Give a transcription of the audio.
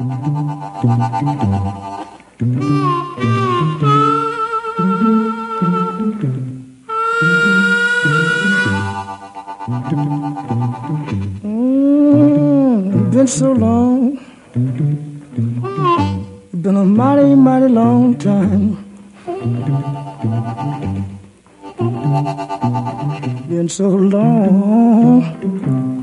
Been so long, been a mighty, mighty long time. Been so long.